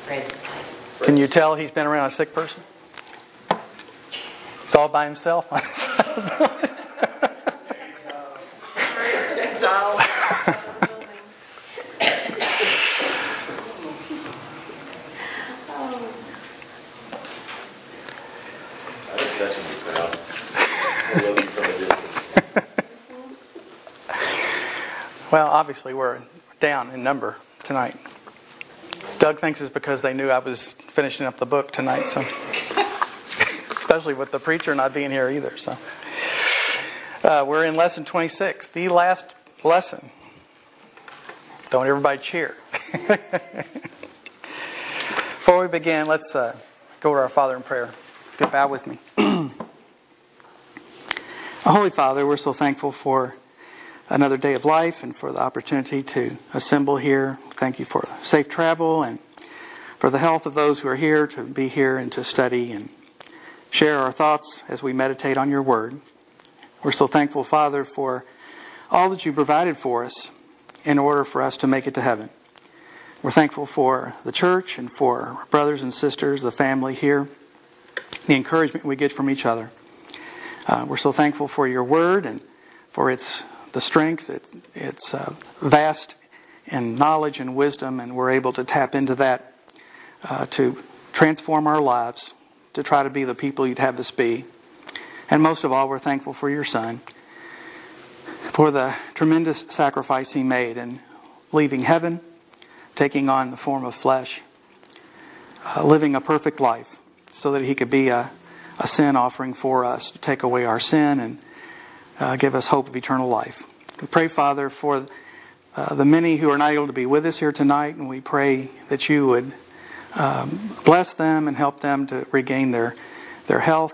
Can you tell he's been around a sick person? He's all by himself. Well, obviously we're down in number tonight. Doug thinks it's because they knew I was finishing up the book tonight, so especially with the preacher not being here either. So we're in lesson 26, the last lesson. Don't everybody cheer. Before we begin, let's go to our Father in prayer. If you bow with me. Holy Father, we're so thankful for another day of life and for the opportunity to assemble here. Thank you for safe travel and for the health of those who are here to be here and to study and share our thoughts as we meditate on your word. We're so thankful, Father, for all that you provided for us in order for us to make it to heaven. We're thankful for the church and for our brothers and sisters, the family here, the encouragement we get from each other. We're so thankful for your word and for the strength, it's vast in knowledge and wisdom, and we're able to tap into that to transform our lives, to try to be the people you'd have us be. And most of all, we're thankful for your Son, for the tremendous sacrifice he made in leaving heaven, taking on the form of flesh, living a perfect life so that he could be a sin offering for us to take away our sin and give us hope of eternal life. We pray, Father, for the many who are not able to be with us here tonight, and we pray that you would bless them and help them to regain their health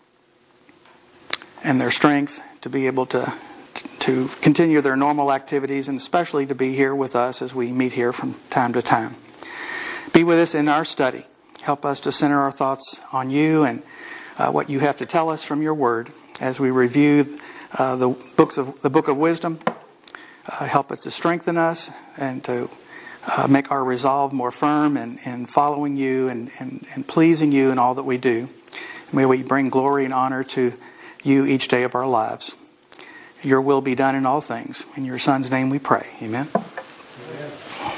and their strength to be able to continue their normal activities, and especially to be here with us as we meet here from time to time. Be with us in our study. Help us to center our thoughts on you and what you have to tell us from your word as we review the book of wisdom. Help us to strengthen us and to make our resolve more firm in following you and pleasing you in all that we do. May we bring glory and honor to you each day of our lives. Your will be done in all things. In your Son's name we pray. Amen. Amen.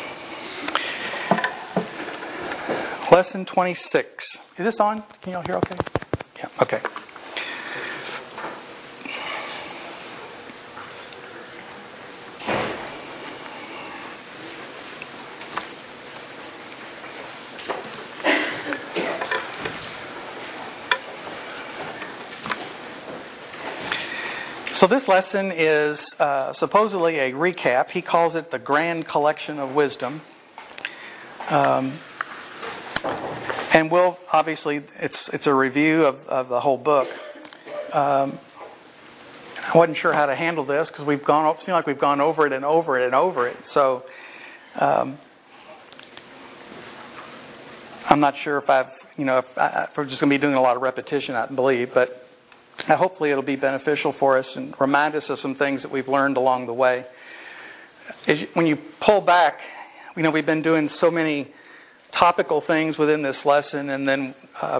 Lesson 26. Is this on? Can you all hear okay? Yeah, okay. So this lesson is supposedly a recap. He calls it the Grand Collection of Wisdom. And we'll, obviously, it's a review of the whole book. I wasn't sure how to handle this because it seemed like we've gone over it and over it and over it. So I'm not sure if if we're just going to be doing a lot of repetition, I believe, but hopefully it'll be beneficial for us and remind us of some things that we've learned along the way. When you pull back, we've been doing so many topical things within this lesson, and then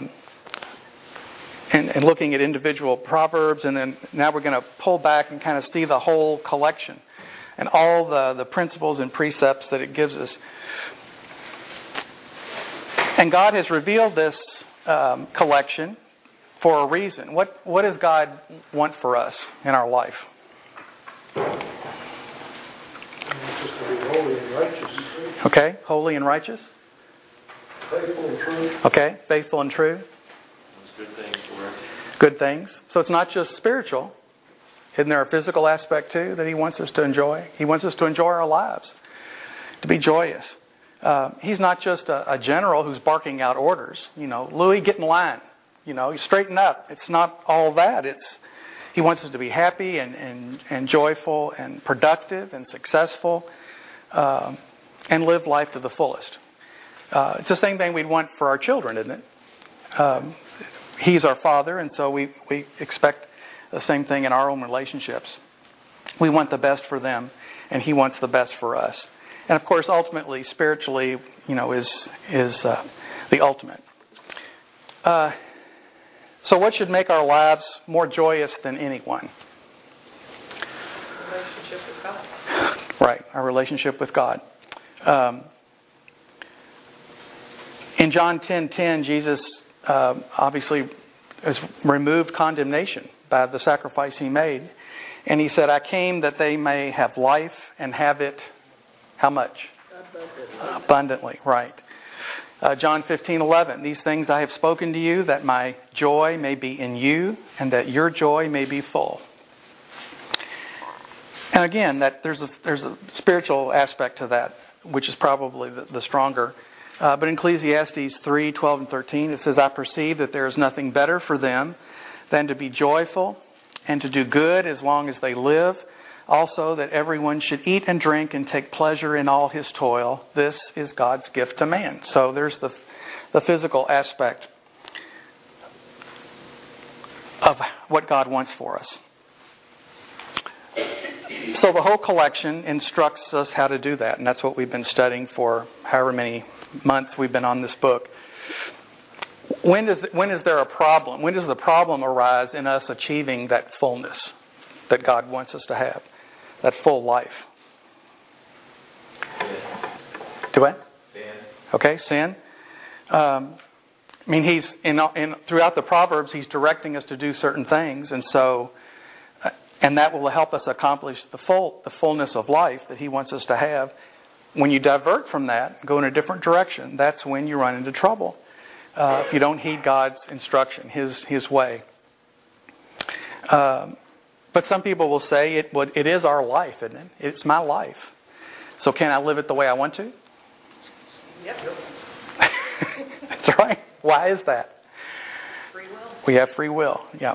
and looking at individual proverbs, and then now we're going to pull back and kind of see the whole collection and all the principles and precepts that it gives us. And God has revealed this collection for a reason. What does God want for us in our life? Holy and righteous. Okay, holy and righteous. Faithful and true. Okay, faithful and true. That's good things for us. Good things. So it's not just spiritual. Isn't there a physical aspect too that He wants us to enjoy? He wants us to enjoy our lives, to be joyous. He's not just a general who's barking out orders. Louis, get in line. You straighten up. It's not all that. He wants us to be happy and joyful and productive and successful and live life to the fullest. It's the same thing we'd want for our children, isn't it? He's our Father, and so we expect the same thing in our own relationships. We want the best for them, and He wants the best for us. And of course, ultimately, spiritually, is the ultimate. So what should make our lives more joyous than anyone? Relationship with God. Right, our relationship with God. In John 10:10, Jesus obviously has removed condemnation by the sacrifice he made. And he said, I came that they may have life and have it, how much? Abundantly, right. John 15:11, these things I have spoken to you, that my joy may be in you, and that your joy may be full. And again, that there's a spiritual aspect to that, which is probably the stronger. But in Ecclesiastes 3:12 and 13, it says, I perceive that there is nothing better for them than to be joyful and to do good as long as they live. Also, that everyone should eat and drink and take pleasure in all his toil. This is God's gift to man. So there's the physical aspect of what God wants for us. So the whole collection instructs us how to do that. And that's what we've been studying for however many months we've been on this book. When is there a problem? When does the problem arise in us achieving that fullness that God wants us to have? That full life. Sin. Do what? Sin. Okay, sin. He's throughout the Proverbs, he's directing us to do certain things, and so, and that will help us accomplish the fullness of life that he wants us to have. When you divert from that, go in a different direction, that's when you run into trouble. If you don't heed God's instruction, His way. But some people will say it is our life, isn't it? It's my life. So can I live it the way I want to? Yep. That's right. Why is that? Free will. We have free will. Yeah.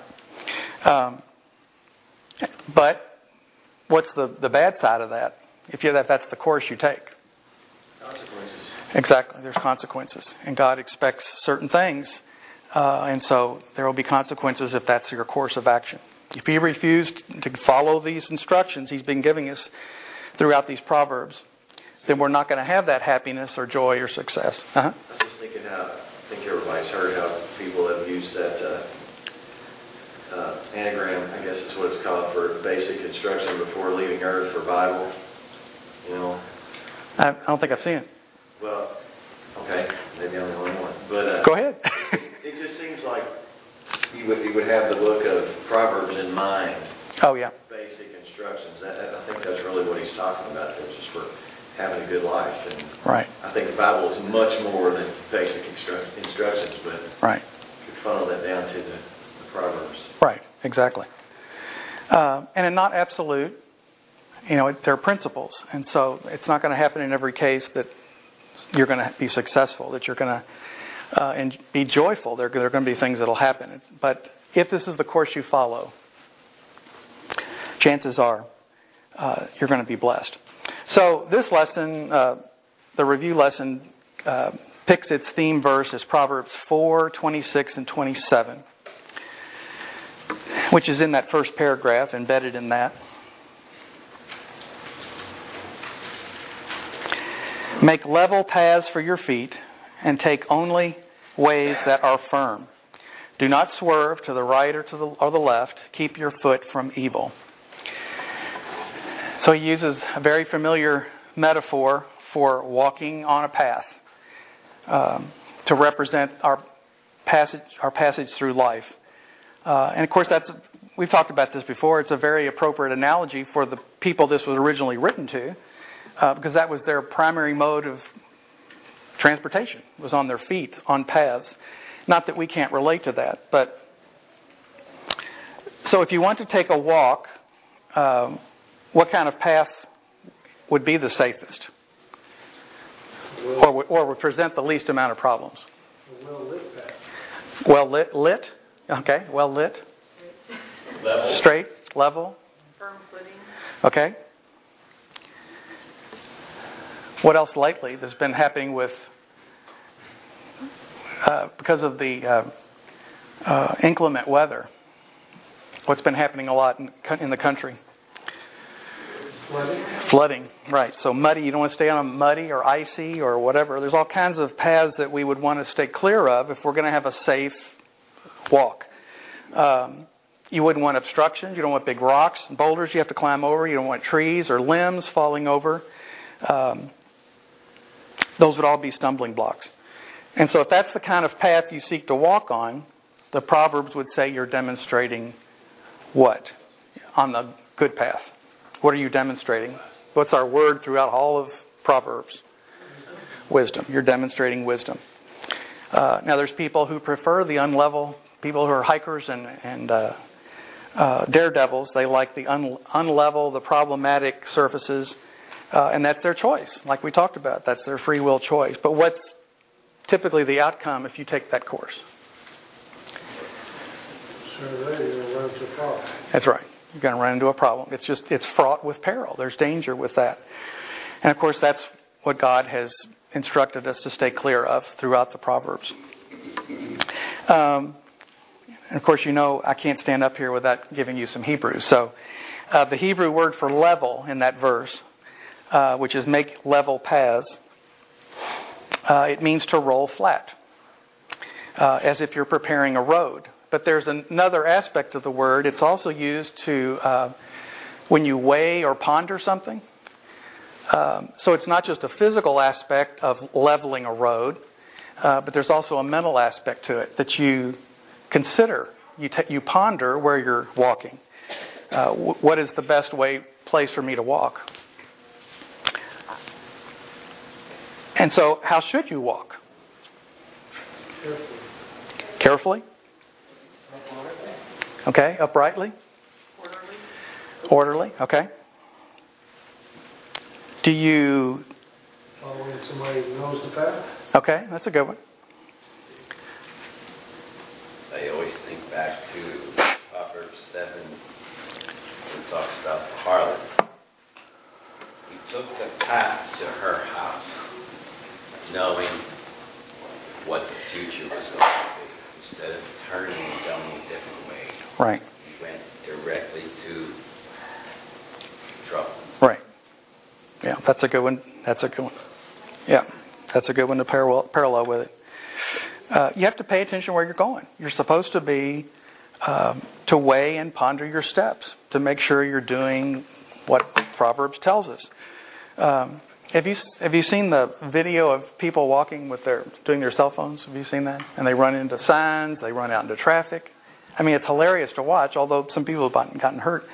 But what's the bad side of that? If that's the course you take. Consequences. Exactly. There's consequences. And God expects certain things. And so there will be consequences if that's your course of action. If you refuse to follow these instructions He's been giving us throughout these Proverbs, then we're not going to have that happiness or joy or success. Uh-huh. I was just thinking I think everybody's heard how people have used that anagram, I guess is what it's called, for basic instruction before leaving Earth for Bible. I don't think I've seen it. Well, okay, maybe I'm the only one. But go ahead. It just seems like you would have the book of Proverbs in mind. Oh, yeah. Basic instructions. I think that's really what he's talking about. It's just for having a good life. And right. I think the Bible is much more than basic instructions, but right. you could funnel that down to the Proverbs. Right, exactly. And not absolute. They're principles. And so it's not going to happen in every case that you're going to be successful, that you're going to and be joyful. There are going to be things that will happen. But if this is the course you follow, chances are you're going to be blessed. So this lesson, the review lesson, picks its theme verse as Proverbs 4, 26, and 27, which is in that first paragraph, embedded in that. Make level paths for your feet, and take only ways that are firm. Do not swerve to the right or the left. Keep your foot from evil. So he uses a very familiar metaphor for walking on a path to represent our passage through life. And of course, we've talked about this before. It's a very appropriate analogy for the people this was originally written to, because that was their primary mode of transportation, was on their feet, on paths. Not that we can't relate to that, but so if you want to take a walk, what kind of path would be the safest? Or would present the least amount of problems? A well-lit path. Well lit? Okay, well lit. Level. Straight, level. Firm footing. Okay. What else lately that's been happening with, because of the inclement weather? What's been happening a lot in the country? Flooding, right. So muddy, you don't want to stay on a muddy or icy or whatever. There's all kinds of paths that we would want to stay clear of if we're going to have a safe walk. You wouldn't want obstructions. You don't want big rocks and boulders you have to climb over. You don't want trees or limbs falling over. Those would all be stumbling blocks. And so if that's the kind of path you seek to walk on, the Proverbs would say you're demonstrating what? On the good path. What are you demonstrating? What's our word throughout all of Proverbs? Wisdom. You're demonstrating wisdom. Now there's people who prefer the unlevel, people who are hikers and daredevils. They like the unlevel, the problematic surfaces. And that's their choice, like we talked about. That's their free will choice. But what's typically the outcome if you take that course? That's right. You're going to run into a problem. It's fraught with peril. There's danger with that. And of course, that's what God has instructed us to stay clear of throughout the Proverbs. And of course, I can't stand up here without giving you some Hebrew. So the Hebrew word for level in that verse, which is make level paths, it means to roll flat, as if you're preparing a road. But there's another aspect of the word. It's also used to when you weigh or ponder something. So it's not just a physical aspect of leveling a road, but there's also a mental aspect to it that you consider. You ponder where you're walking. What is the best place for me to walk? And so, how should you walk? Carefully? Okay, uprightly? Orderly, okay. Do you... Following somebody who knows the path? Okay, that's a good one. I always think back to Proverbs 7, it talks about the harlot. He took the path to her house, knowing what the future was going to be. Instead of turning and going a different way, right. He went directly to trouble. Right. Yeah, that's a good one. Yeah, that's a good one to parallel with it. You have to pay attention where you're going. You're supposed to be to weigh and ponder your steps to make sure you're doing what Proverbs tells us. Have you seen the video of people walking doing their cell phones? Have you seen that? And they run into signs, they run out into traffic. I mean, it's hilarious to watch, although some people have gotten hurt.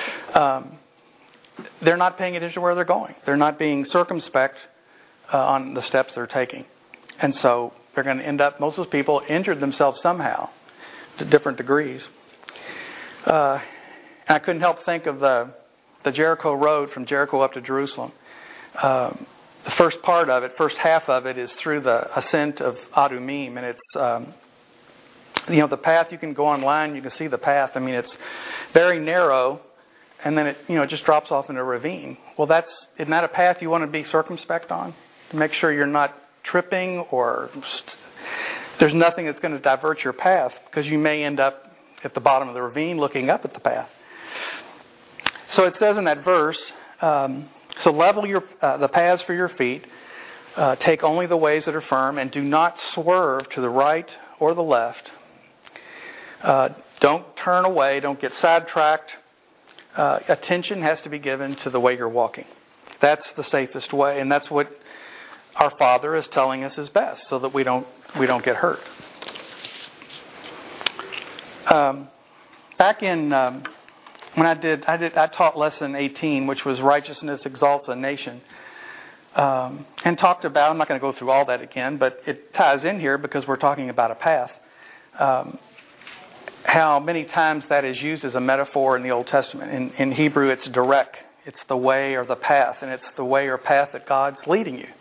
They're not paying attention to where they're going. They're not being circumspect on the steps they're taking. And so they're going to end up, most of those people injured themselves somehow to different degrees. And I couldn't help think of the Jericho road from Jericho up to Jerusalem. The first half of it is through the ascent of Adumim, and it's, the path. You can go online, you can see the path. I mean, it's very narrow, and then it just drops off into a ravine. Well, isn't that a path you want to be circumspect on? To make sure you're not tripping or there's nothing that's going to divert your path, because you may end up at the bottom of the ravine looking up at the path. So it says in that verse, so level the paths for your feet, take only the ways that are firm, and do not swerve to the right or the left. Don't turn away, don't get sidetracked. Attention has to be given to the way you're walking. That's the safest way, and that's what our Father is telling us is best, so that we don't get hurt. Back in when I taught lesson 18, which was righteousness exalts a nation, and talked about. I'm not going to go through all that again, but it ties in here because we're talking about a path. How many times that is used as a metaphor in the Old Testament. In Hebrew, it's direct. It's the way or the path, and it's the way or path that God's leading you.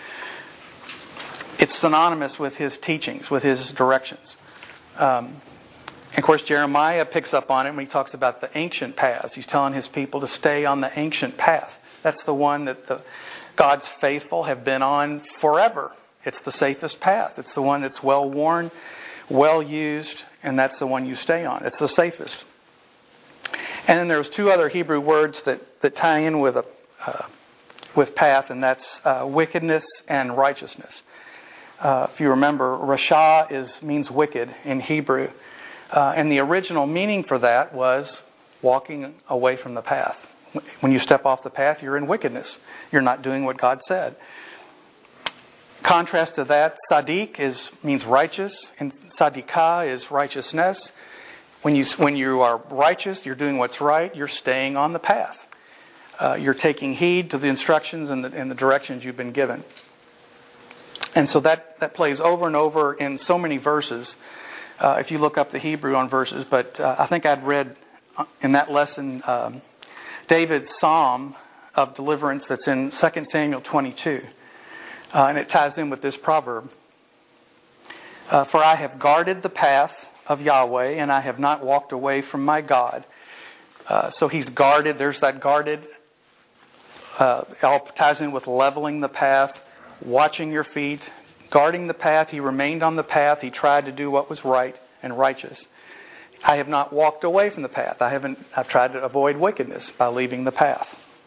It's synonymous with His teachings, with His directions. And of course, Jeremiah picks up on it when he talks about the ancient paths. He's telling his people to stay on the ancient path. That's the one that God's faithful have been on forever. It's the safest path. It's the one that's well worn, well used, and that's the one you stay on. It's the safest. And then there's two other Hebrew words that tie in with path, and that's wickedness and righteousness. If you remember, Rasha means wicked in Hebrew. And the original meaning for that was walking away from the path. When you step off the path, you're in wickedness. You're not doing what God said. Contrast to that, Sadiq means righteous, and Sadikah is righteousness. When you are righteous, you're doing what's right, you're staying on the path. You're taking heed to the instructions and the directions you've been given. And so that plays over and over in so many verses, if you look up the Hebrew on verses. But I think I'd read in that lesson David's psalm of deliverance that's in 2 Samuel 22. And it ties in with this proverb. For I have guarded the path of Yahweh, and I have not walked away from my God. So he's guarded. There's that guarded. It all ties in with leveling the path, watching your feet, guarding the path. He remained on the path. He tried to do what was right and righteous. I have not walked away from the path. I've tried to avoid wickedness by leaving the path.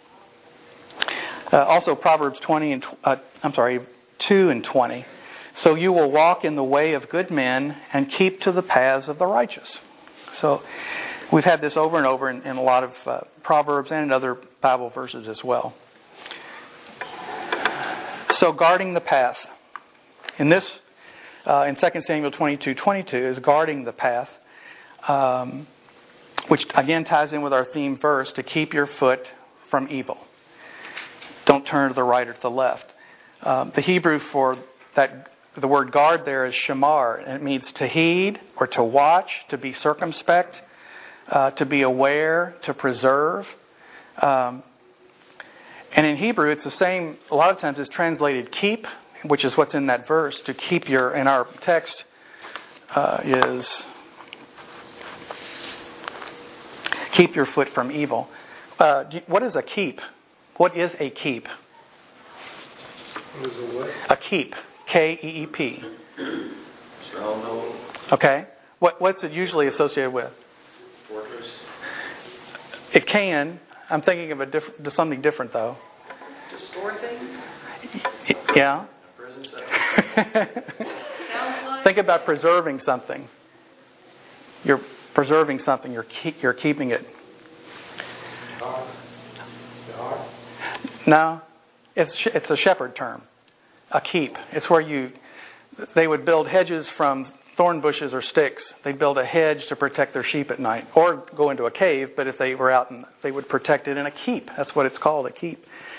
Also Proverbs 2 and 20. So you will walk in the way of good men and keep to the paths of the righteous. So we've had this over and over in a lot of Proverbs and in other Bible verses as well. So guarding the path. In 2 Samuel 22:22 is guarding the path, which again ties in with our theme verse, to keep your foot from evil. Don't turn to the right or to the left. The Hebrew for that, the word guard there is shamar, and it means to heed or to watch, to be circumspect, to be aware, to preserve. And in Hebrew, it's the same, a lot of times it's translated keep, which is what's in that verse. To keep in our text is keep your foot from evil. What is a keep? What is a keep? What is a what? A keep. K-E-E-P. Stronghold, Okay. What's it usually associated with? fortress, It can. I'm thinking of something different though. To store things? Yeah. a prison cell. Sounds like. Think about preserving something. You're preserving something. You're keeping it. Yard. No, it's a shepherd term. A keep. It's where they would build hedges from thorn bushes or sticks. They'd build a hedge to protect their sheep at night, or go into a cave. But if they were out, they would protect it in a keep. That's what it's called, a keep.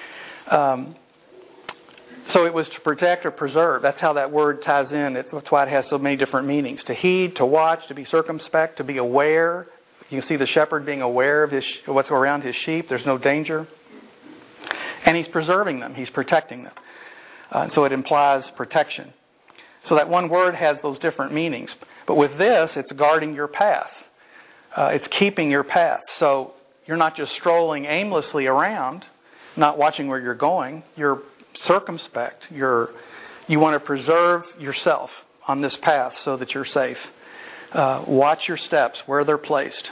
So it was to protect or preserve. That's how that word ties in. That's why it has so many different meanings. To heed, to watch, to be circumspect, to be aware. You can see the shepherd being aware of what's around his sheep. There's no danger. And he's preserving them. He's protecting them. So it implies protection. So that one word has those different meanings. But with this, it's guarding your path. It's keeping your path. So you're not just strolling aimlessly around, not watching where you're going. You're circumspect. You want to preserve yourself on this path so that you're safe. Watch your steps, where they're placed.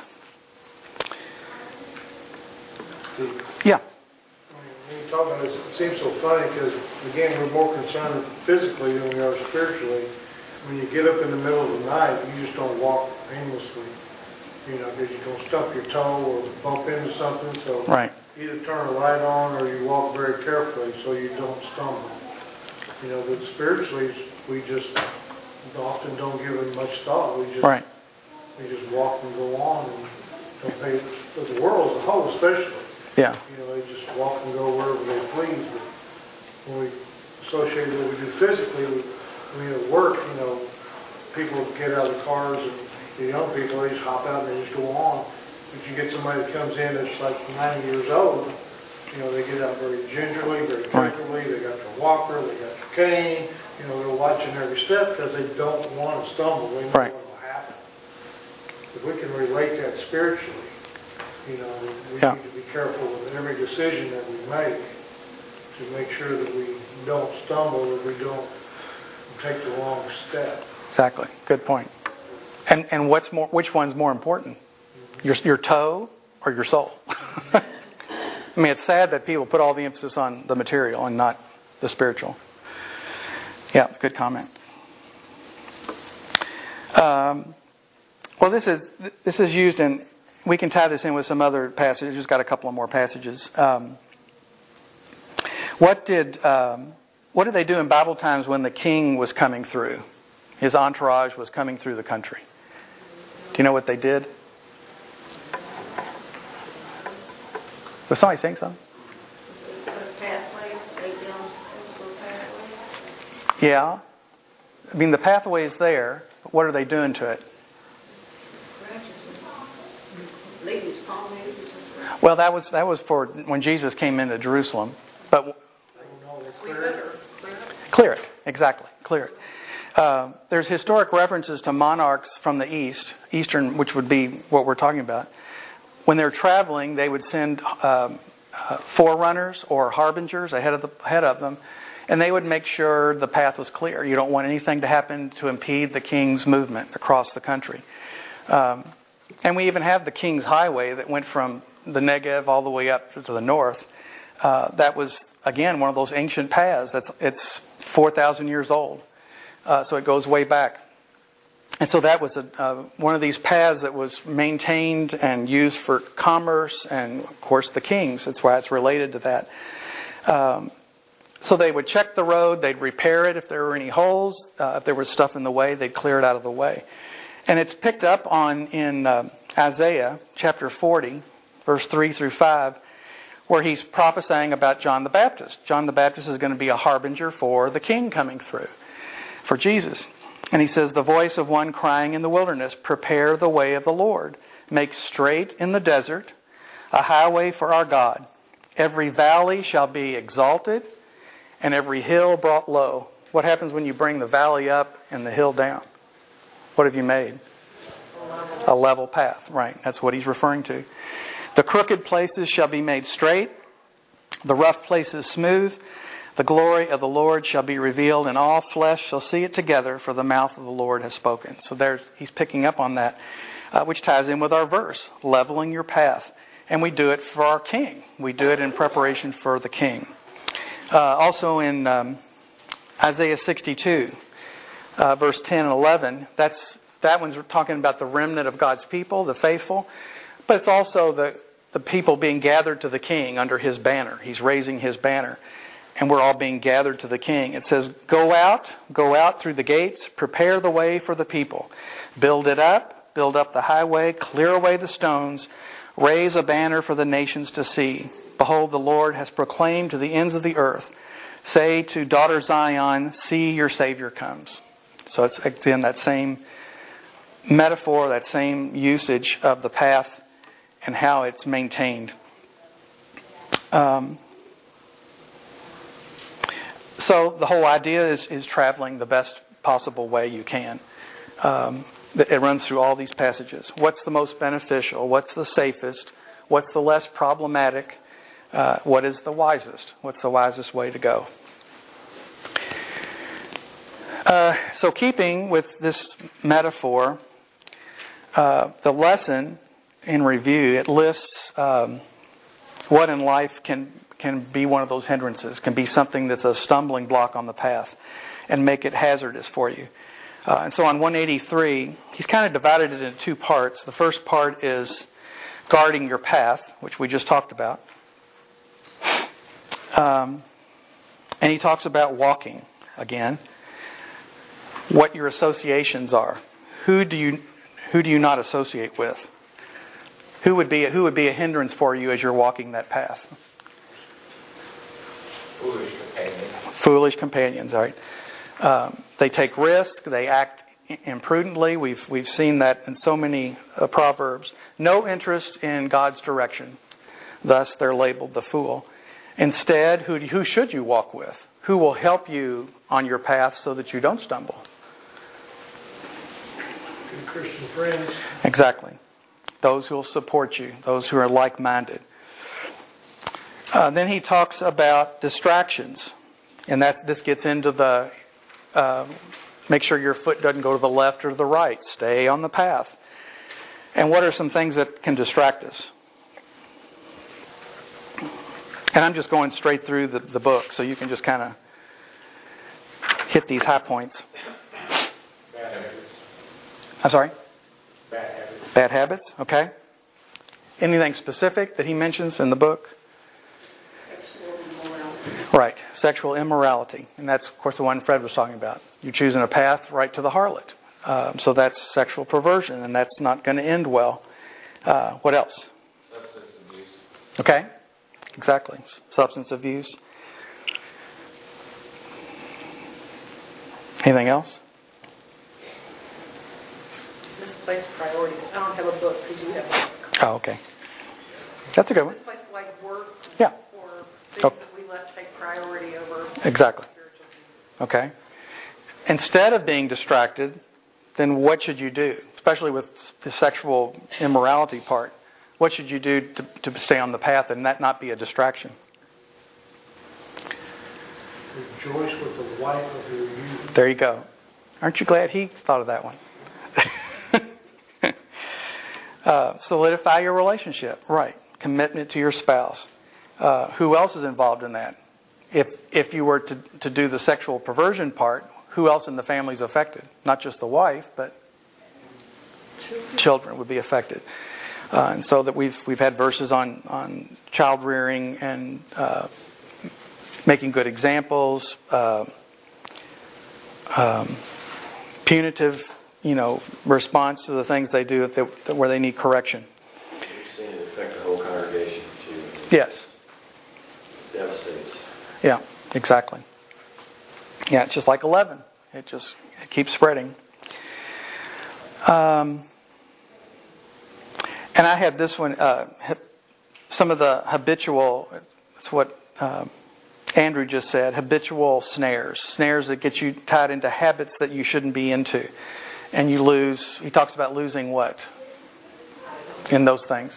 Yeah. When you talk about it, it seems so funny because, again, we're more concerned physically than we are spiritually. When you get up in the middle of the night, you just don't walk aimlessly, because you don't stump your toe or bump into something. So Right. either turn a light on or you walk very carefully so you don't stumble. But spiritually, we just often don't give it much thought. We just walk and go on and don't pay. But the world as a whole, especially. Yeah. They just walk and go wherever they please. But when we associate what we do physically, when we at work, people get out of the cars, and the young people, they just hop out and they just go on. But you get somebody that comes in that's like 90 years old, they get out very gingerly, very carefully. Right. They got their walker, they got their cane. They're watching every step because they don't want to stumble. They know what will happen. If we can relate that spiritually, we need to be careful with every decision that we make to make sure that we don't stumble, that we don't take the wrong step. Exactly. Good point. And which one's more important? Your toe or your soul. I mean, it's sad that people put all the emphasis on the material and not the spiritual. Yeah, good comment. Well, this is used in. We can tie this in with some other passages. Just got a couple of more passages. What did they do in Bible times when the king was coming through? His entourage was coming through the country. Do you know what they did? Was somebody saying something? Yeah. I mean, the pathway is there. But what are they doing to it? Well, that was for when Jesus came into Jerusalem. But clear it. Exactly. Clear it. There's historic references to monarchs from the Eastern, which would be what we're talking about. When they're traveling, they would send forerunners or harbingers ahead of them, and they would make sure the path was clear. You don't want anything to happen to impede the king's movement across the country. And we even have the King's Highway that went from the Negev all the way up to the north. That was, again, one of those ancient paths. It's 4,000 years old. So it goes way back. And so that was one of these paths that was maintained and used for commerce and, of course, the kings. That's why it's related to that. So they would check the road. They'd repair it if there were any holes. If there was stuff in the way, they'd clear it out of the way. And it's picked up on in Isaiah chapter 40, verse 3 through 5, where he's prophesying about John the Baptist. John the Baptist is going to be a harbinger for the king coming through, for Jesus. And he says, the voice of one crying in the wilderness, prepare the way of the Lord. Make straight in the desert a highway for our God. Every valley shall be exalted and every hill brought low. What happens when you bring the valley up and the hill down? What have you made? A level path, right. That's what he's referring to. The crooked places shall be made straight, the rough places smooth. The glory of the Lord shall be revealed, and all flesh shall see it together, for the mouth of the Lord has spoken. So he's picking up on that, which ties in with our verse, leveling your path. And we do it for our King. We do it in preparation for the King. Also in Isaiah 62, verse 10 and 11, that one's talking about the remnant of God's people, the faithful. But it's also the people being gathered to the King under his banner. He's raising his banner. And we're all being gathered to the King. It says, go out through the gates, prepare the way for the people. Build it up, build up the highway, clear away the stones, raise a banner for the nations to see. Behold, the Lord has proclaimed to the ends of the earth. Say to daughter Zion, see your Savior comes. So it's again that same metaphor, that same usage of the path and how it's maintained. So the whole idea is traveling the best possible way you can. It runs through all these passages. What's the most beneficial? What's the safest? What's the less problematic? What is the wisest? What's the wisest way to go? So keeping with this metaphor, the lesson in review, it lists what in life can be one of those hindrances, can be something that's a stumbling block on the path and make it hazardous for you. And so on 183, he's kind of divided it into two parts. The first part is guarding your path, which we just talked about. And he talks about walking again, what your associations are. Who do you not associate with? Who would be a hindrance for you as you're walking that path? Foolish companions, all right. They take risks. They act imprudently. We've seen that in so many proverbs. No interest in God's direction. Thus, they're labeled the fool. Instead, who should you walk with? Who will help you on your path so that you don't stumble? Good Christian friends. Exactly. Those who will support you. Those who are like-minded. Then he talks about distractions. And this gets into the make sure your foot doesn't go to the left or to the right. Stay on the path. And what are some things that can distract us? And I'm just going straight through the book, so you can just kind of hit these high points. Bad habits. I'm sorry? Bad habits. Bad habits, okay. Anything specific that he mentions in the book? Sexual immorality. Right, sexual immorality. And that's, of course, the one Fred was talking about. You're choosing a path right to the harlot. So that's sexual perversion, and that's not going to end well. What else? Substance abuse. Okay, exactly. Substance abuse. Anything else? Misplaced priorities. I don't have a book because you have a book. Oh, okay. That's a good one. Misplaced like work Yeah. or things Oh. that we let take priority over Exactly. spiritual things. Okay. Instead of being distracted, then what should you do? Especially with the sexual immorality part. What should you do to stay on the path and that not be a distraction? Rejoice with the wife of your youth. There you go. Aren't you glad he thought of that one? Solidify your relationship. Right. Commitment to your spouse. Who else is involved in that? If you were to do the sexual perversion part, who else in the family is affected? Not just the wife, but children would be affected. And so that we've had verses on child rearing and making good examples, punitive, response to the things they do where they need correction. We've seen it affect the whole congregation too. Yes. Devastates. Yeah, exactly. Yeah, it's just like 11. It keeps spreading. And I had this one, some of the habitual, it's what Andrew just said, habitual snares that get you tied into habits that you shouldn't be into. And you lose, he talks about losing what? In those things.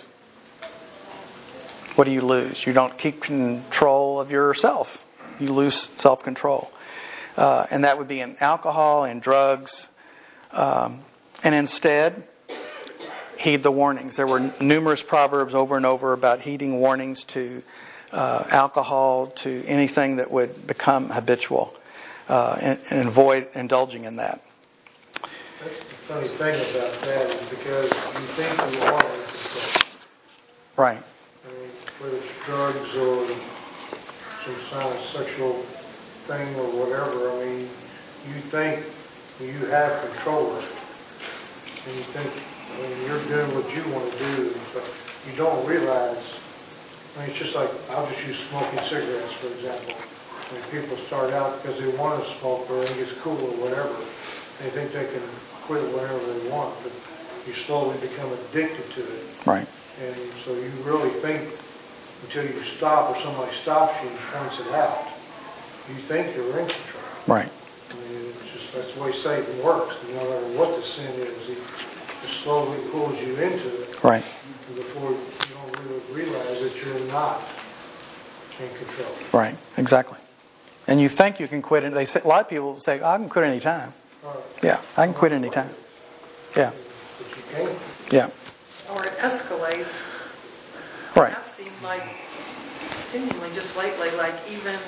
What do you lose? You don't keep control of yourself. You lose self-control. And that would be in alcohol and drugs. And instead, heed the warnings. There were numerous proverbs over and over about heeding warnings to alcohol, to anything that would become habitual, and avoid indulging in that. That's the funny thing about that is because you think you are in control. Right. I mean, whether it's drugs or some kind of sexual thing or whatever, I mean, you think you have control of it. And you think, you're doing what you want to do, but you don't realize, it's just like, I'll just use smoking cigarettes, for example. When people start out because they want to smoke or think it's cool or whatever, they think they can quit whenever they want, but you slowly become addicted to it. Right. And so you really think until you stop or somebody stops you and points it out, you think you're in control. Right. I mean, that's the way Satan works. No matter what the sin is, he just slowly pulls you into it. Right. Before you don't really realize that you're not in control. Right. Exactly. And you think you can quit it. A lot of people say, I can quit any time. Yeah, I can quit any time. Yeah. But you can't. Yeah. Or it escalates. Right. That seemed like, seemingly just lately, like even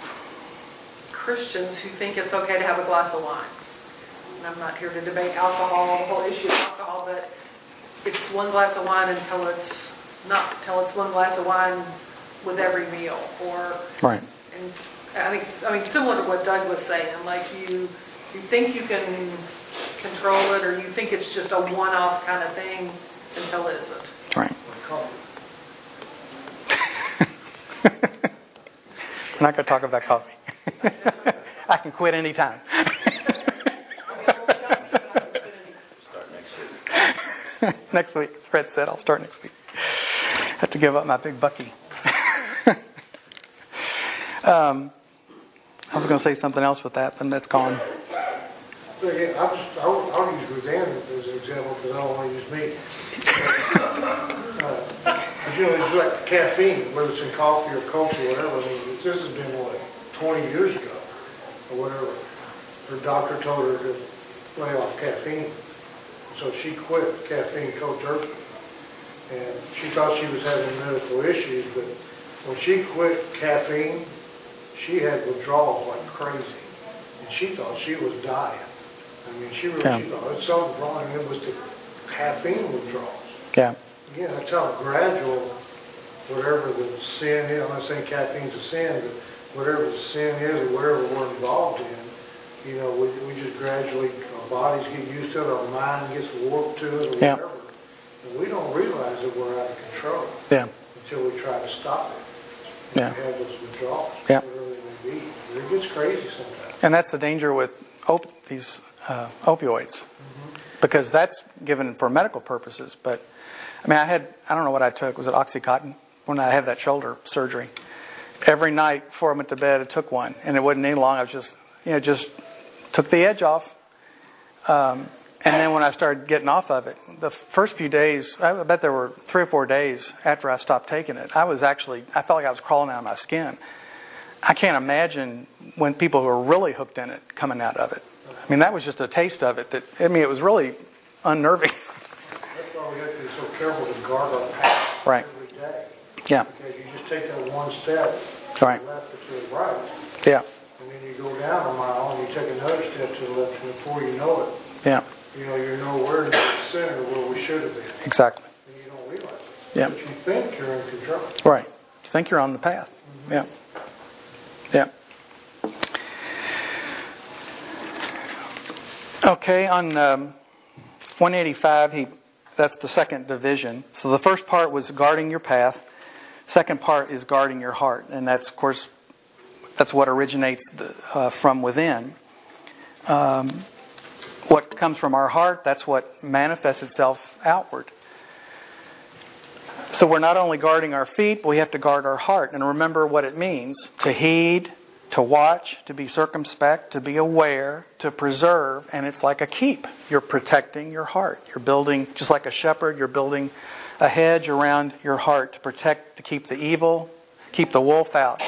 Christians who think it's okay to have a glass of wine. And I'm not here to debate alcohol, the whole issue of alcohol, but it's one glass of wine until it's not, until it's one glass of wine with every meal. Or, right. And I mean, similar to what Doug was saying, like you think you can control it, or you think it's just a one-off kind of thing until it isn't. Right. I'm not going to talk about coffee. I can quit any time. Start next week. Next week, as Fred said, I'll start next week. I have to give up my big bucky. I was going to say something else with that, but that's gone. So again, I'll use Roseanne as an example because I don't want to use me. But it's like caffeine, whether it's in coffee or Coke or whatever. I mean, this has been 20 years ago or whatever. Her doctor told her to lay off caffeine, so she quit caffeine coterminous. And she thought she was having medical issues, but when she quit caffeine, she had withdrawals like crazy. And she thought she was dying. I mean, she thought it's something wrong, and it was the caffeine withdrawals. Yeah. Again, that's how gradual, whatever the sin is, I'm not saying caffeine's a sin, but whatever the sin is or whatever we're involved in, we just gradually, our bodies get used to it, our mind gets warped to it or whatever. And we don't realize that we're out of control until we try to stop it. And we have those withdrawals, whatever they may be. And it gets crazy sometimes. And that's the danger with these opioids, because that's given for medical purposes. But I mean, I don't know what I took. Was it Oxycontin when I had that shoulder surgery? Every night before I went to bed, I took one, and it wasn't any long. I was just took the edge off. And then when I started getting off of it, the first few days, I bet there were 3 or 4 days after I stopped taking it, I felt like I was crawling out of my skin. I can't imagine when people who are really hooked in it coming out of it. I mean, that was just a taste of it. It was really unnerving. That's why we have to be so careful to guard our path every day. Yeah. Because you just take that one step to the left or to the right. Yeah. And then you go down a mile and you take another step to the left, and before you know it, you're nowhere near the center where we should have been. Exactly. And you don't realize it. Yeah. But you think you're in control. Right. You think you're on the path. Mm-hmm. Yeah. Yeah. Okay, on 185, that's the second division. So the first part was guarding your path. Second part is guarding your heart. And that's, of course, that's what originates from within. What comes from our heart, that's what manifests itself outward. So we're not only guarding our feet, but we have to guard our heart. And remember what it means to heed, to watch, to be circumspect, to be aware, to preserve. And it's like a keep. You're protecting your heart. You're building, just like a shepherd, you're building a hedge around your heart to protect, to keep the evil, keep the wolf out.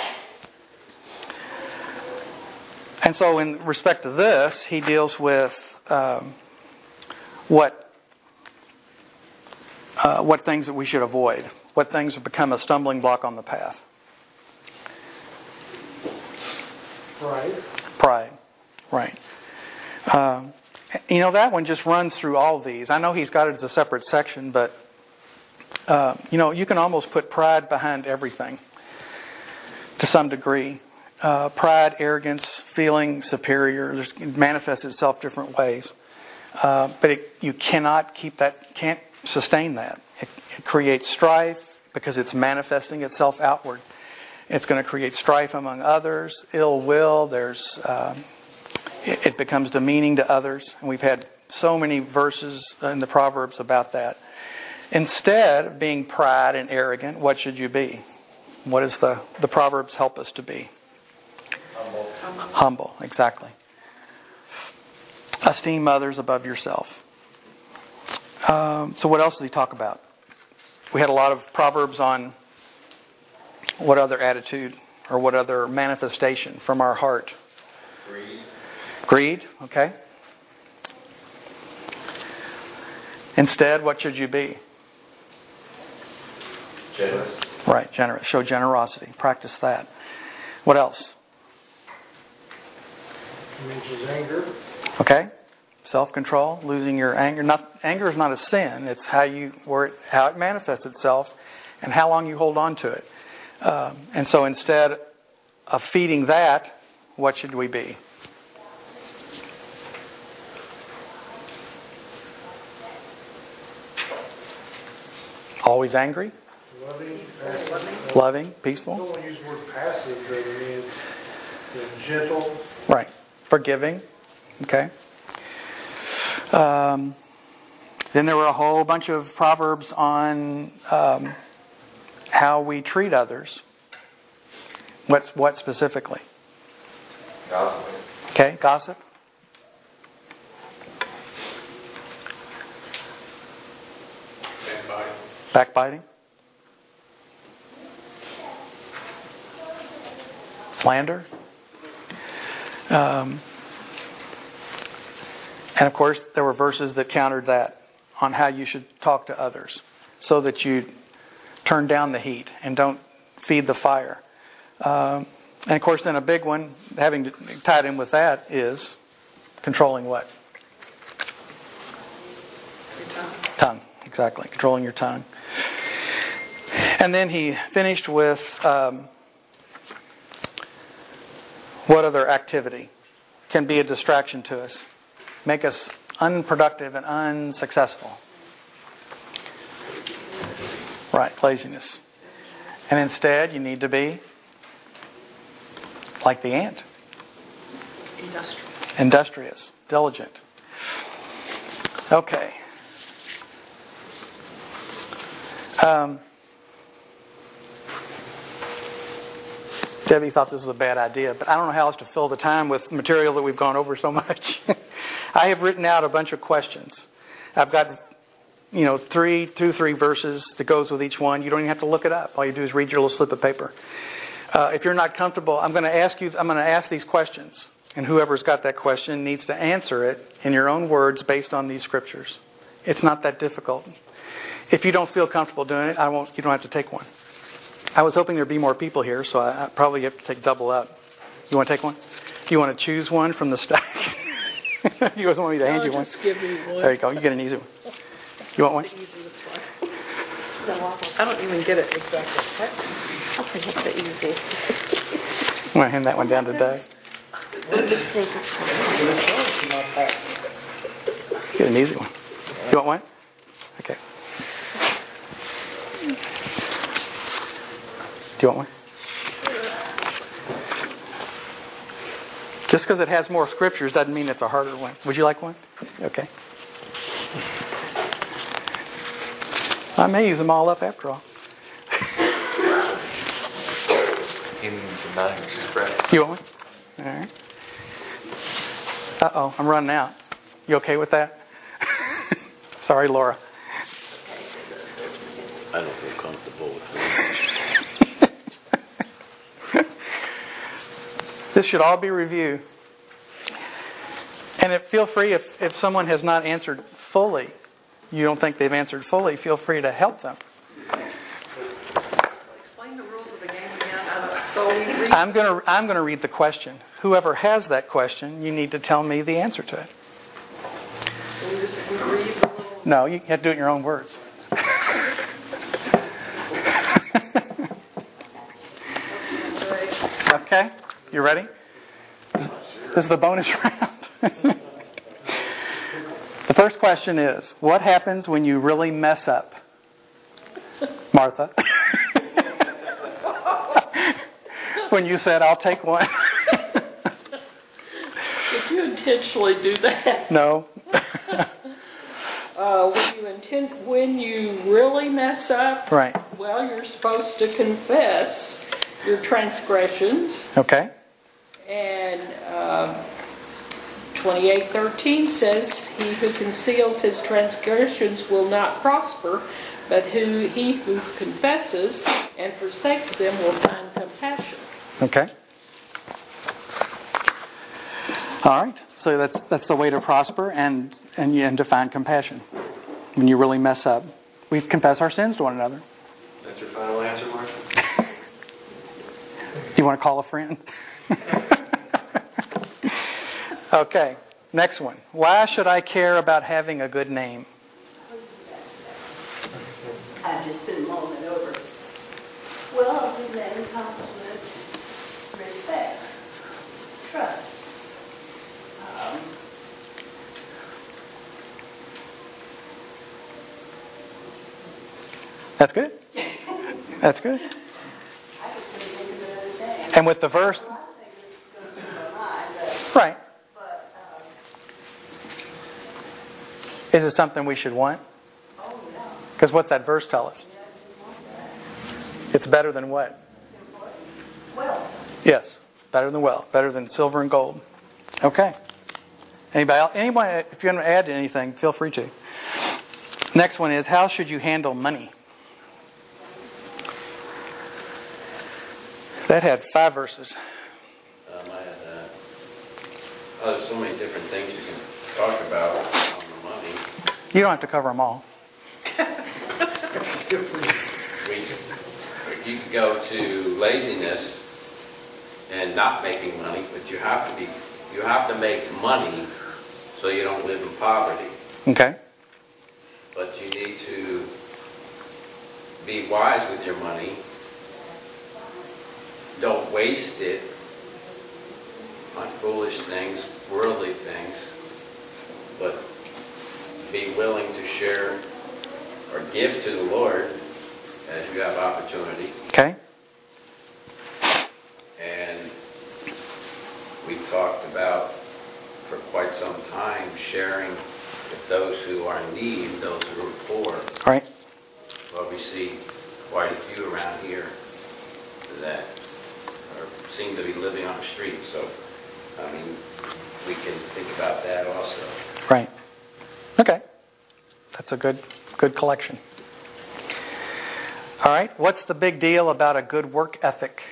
And so in respect to this, he deals with what things that we should avoid, what things have become a stumbling block on the path. Pride. Right. That one just runs through all of these. I know he's got it as a separate section, but you can almost put pride behind everything to some degree. Pride, arrogance, feeling superior, it manifests itself different ways. But you cannot can't sustain that. It creates strife because it's manifesting itself outward. It's going to create strife among others, ill will. It becomes demeaning to others. And we've had so many verses in the Proverbs about that. Instead of being pride and arrogant, what should you be? What does the Proverbs help us to be? Humble, exactly. Esteem others above yourself. So what else does he talk about? We had a lot of Proverbs on what other attitude or what other manifestation from our heart. Greed, okay. Instead, what should you be? Generous. Right, generous. Show generosity. Practice that. What else? Which is anger. Okay. Self-control, losing your anger. Anger is not a sin. It's how it manifests itself and how long you hold on to it. And so instead of feeding that, what should we be? Always angry? Loving, peaceful. I don't want to use the word passive, but I mean gentle. Right. Forgiving. Okay. Then there were a whole bunch of Proverbs on how we treat others. What specifically? Gossip. Okay, gossip. Backbiting. Slander. And of course, there were verses that countered that on how you should talk to others so that you turn down the heat and don't feed the fire. And of course, then a big one, having tied in with that, is controlling what? Your tongue. Tongue, exactly. Controlling your tongue. And then he finished with what other activity can be a distraction to us, make us unproductive and unsuccessful. Right, laziness. And instead, you need to be like the ant. Industrious, diligent. Okay. Debbie thought this was a bad idea, but I don't know how else to fill the time with material that we've gone over so much. I have written out a bunch of questions. I've got, 3 verses that goes with each one. You don't even have to look it up. All you do is read your little slip of paper. If you're not comfortable, I'm going to ask these questions, and whoever's got that question needs to answer it in your own words based on these scriptures. It's not that difficult. If you don't feel comfortable doing it, you don't have to take one. I was hoping there'd be more people here, so I probably have to take double up. You want to take one? Do you want to choose one from the stack? You guys want me to hand you one? Just give me one. There you go. You get an easy one. You want one? The easiest one. I don't even get it exactly. I'll take the easiest. I'm going to hand that one down to Doug. Get an easy one. You want one? Okay. Do you want one? Just because it has more scriptures doesn't mean it's a harder one. Would you like one? Okay. I may use them all up after all. You want one? All right. Uh-oh, I'm running out. You okay with that? Sorry, Laura. I don't feel comfortable with this. This should all be reviewed. And feel free, if someone has not answered fully, you don't think they've answered fully, feel free to help them. Explain the rules of the game again. I'm going to read the question. Whoever has that question, you need to tell me the answer to it. So we just read the little... No, you have to do it in your own words. Okay, you ready? This is the bonus round. The first question is, what happens when you really mess up? Martha. When you said, I'll take one. Did you intentionally do that? No. When you really mess up, Right. well, you're supposed to confess your transgressions. Okay. And 28:13 says, "He who conceals his transgressions will not prosper, but he who confesses and forsakes them will find compassion." Okay. All right. So that's the way to prosper and to find compassion when you really mess up. We confess our sins to one another. That's your final answer, Mark? Do you want to call a friend? Okay. Next one. Why should I care about having a good name? I've just been mulling it over. Well, a good name comes with respect, trust. That's good. That's good. I just couldn't think of another name. And with the verse, A lot of things that goes through my mind, right. but Is it something we should want? oh no, Because what's that verse tell us? I didn't want that. It's better than what? It's important. Well, Yes. Better than wealth. Better than silver and gold. Okay. Anybody else? Anybody, if you want to add anything, feel free to. Next one is, how should you handle money? That had 5 verses. I had there's so many different things you can talk about on the money. You don't have to cover them all. We you could go to laziness and not making money, but you have to make money so you don't live in poverty. Okay. But you need to be wise with your money. Don't waste it on foolish things, worldly things, but be willing to share or give to the Lord as you have opportunity. Okay. And we've talked about for quite some time sharing with those who are in need, those who are poor. Right. Well, we see quite a few around here that seem to be living on the street. So, I mean, we can think about that also. Right. Okay. That's a good collection. All right. What's the big deal about a good work ethic?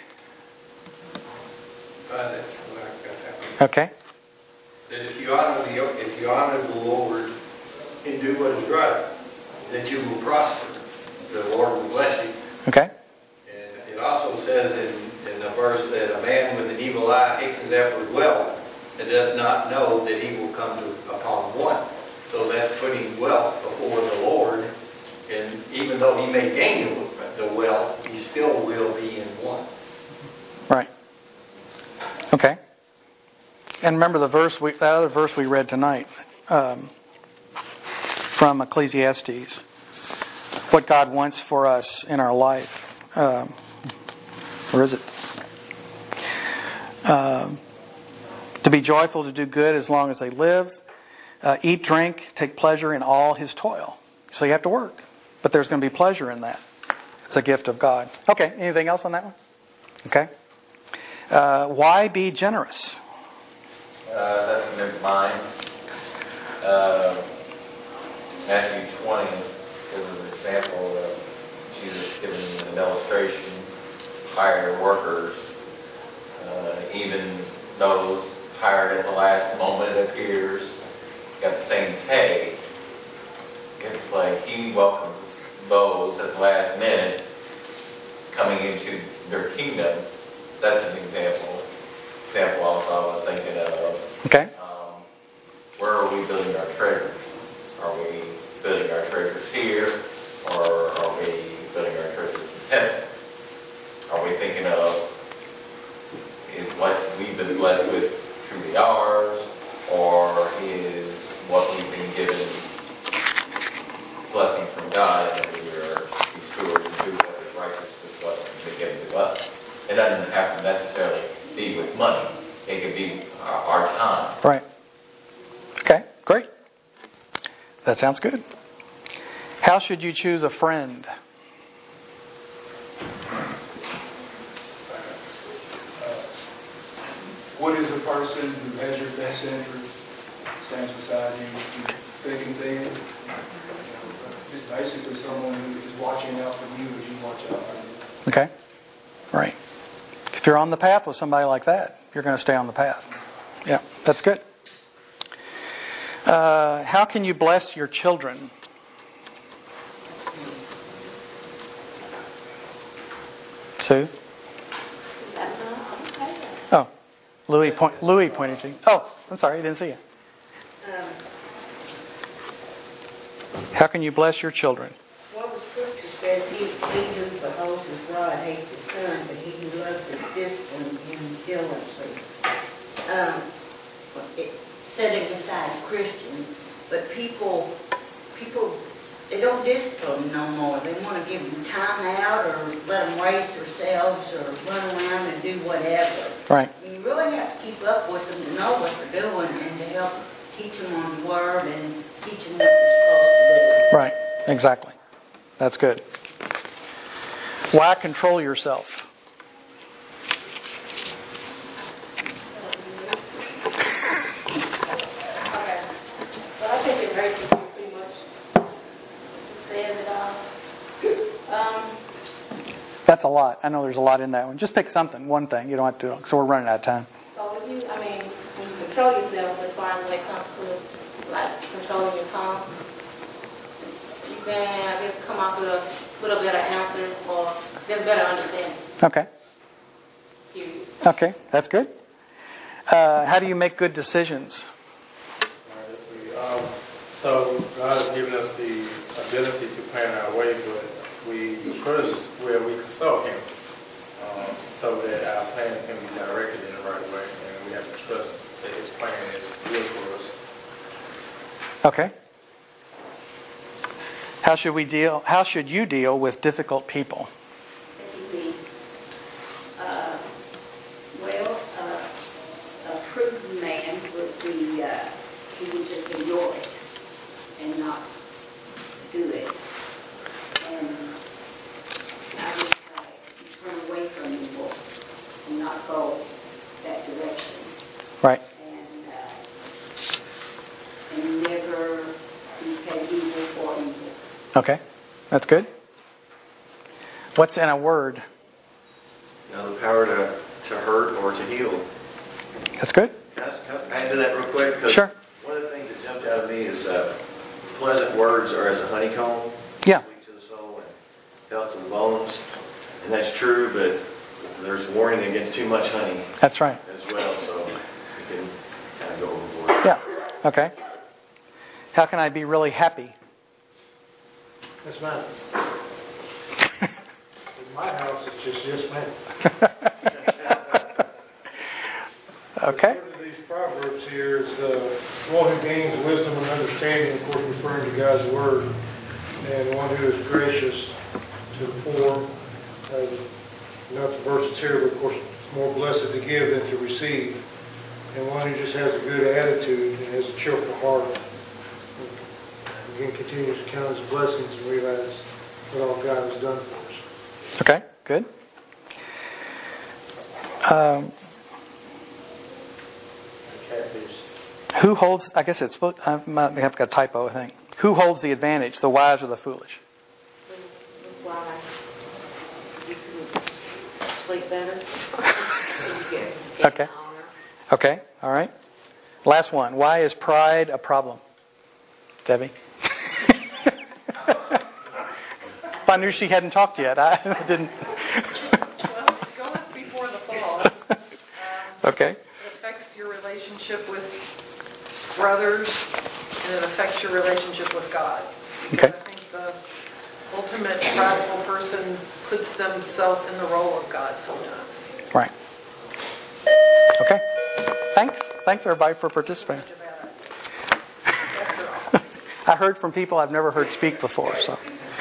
That's what I've got that. Okay. That if you honor the Lord and do what is right, that you will prosper. The Lord will bless you. Okay. And it also says in the verse that a man with an evil eye hastens after wealth and does not know that he will come upon one. So that's putting wealth before the Lord. And even though he may gain the wealth, he still will be in one. Right. Okay. And remember that other verse we read tonight from Ecclesiastes. What God wants for us in our life. Where is it? To be joyful, to do good as long as they live. Eat, drink, take pleasure in all his toil. So you have to work. But there's going to be pleasure in that. It's a gift of God. Okay, anything else on that one? Okay. Why be generous? That's a new mine. Matthew 20 gives an example of Jesus giving an illustration. Hire workers, even those hired at the last moment, it appears, got the same pay. It's like he welcomes those at the last minute coming into their kingdom. That's an example also I was thinking of. Okay. Where are we building our treasures? Are we building our treasures here, or are we building our treasures in heaven? Are we thinking of, is what we've been blessed with truly ours, or is what we've been given blessing from God, and we are stewards and do what is righteous with what has been given to us? It doesn't have to necessarily be with money. It could be our time. Right. Okay, great. That sounds good. How should you choose a friend? What is a person who has your best interest, stands beside you, thick and thin? Just basically someone who is watching out for you as you watch out for them. Okay. Right. If you're on the path with somebody like that, you're going to stay on the path. Yeah, that's good. How can you bless your children? Sue? Oh, Louis pointed to you. Oh, I'm sorry, I didn't see you. How can you bless your children? Well, the scripture says, he who beholds his rod hates his son, but he who loves his discipline him diligently. Setting aside Christians, but people, they don't discipline no more. They want to give them time out or let them race themselves or run around and do whatever. Right. You really have to keep up with them to know what they're doing and to help teach them on the Word and teach them what they're supposed to do. Right. Exactly. That's good. Why control yourself? I think it hurts pretty much says it all. That's a lot. I know there's a lot in that one. Just pick something, one thing. You don't have to do it. So we're running out of time. So if you, when you control yourself, as far as when it comes to like controlling your tongue, you can, I guess, come up with a better answer or They're going to understand. Okay. Period. Okay, that's good. How do you make good decisions? So God has given us the ability to plan our way, but we first we consult Him so that our plans can be directed in the right way, and we have to trust that His plan is good for us. Okay. How should you deal with difficult people? A prudent man would be, he would just ignore it and not do it. And I would turn away from evil and not go that direction. Right. And never repay evil for evil. Okay, that's good. What's in a word? Now the power to hurt or to heal. That's good. Can I add to that real quick? 'Cause Sure. one of the things that jumped out at me is pleasant words are as a honeycomb. Yeah. Sweet to the soul and health to the bones. And that's true, but there's warning against too much honey That's right. as well, so you can kind of go overboard. Yeah. Okay. How can I be really happy? Yes, ma'am. In my house, it's just yes, ma'am. Okay. According to these proverbs here is one who gains wisdom and understanding, of course, referring to God's word, and one who is gracious to the poor. Not the verses here, but of course, it's more blessed to give than to receive. And one who just has a good attitude and has a cheerful heart. Again, continues to count his blessings and realize what all God has done for us. Okay, good. Who holds, I guess it's, I might have got a typo, I think. Who holds the advantage, the wise or the foolish? The wise. You can sleep better. You Okay. Okay, all right. Last one. Why is pride a problem? Debbie? If I knew she hadn't talked yet, I didn't. Well, it goes before the fall. Okay. It affects your relationship with brothers, and it affects your relationship with God. Okay. I think the ultimate prideful person puts themselves in the role of God sometimes. Right. Okay. Thanks everybody for participating. I heard from people I've never heard speak before, so.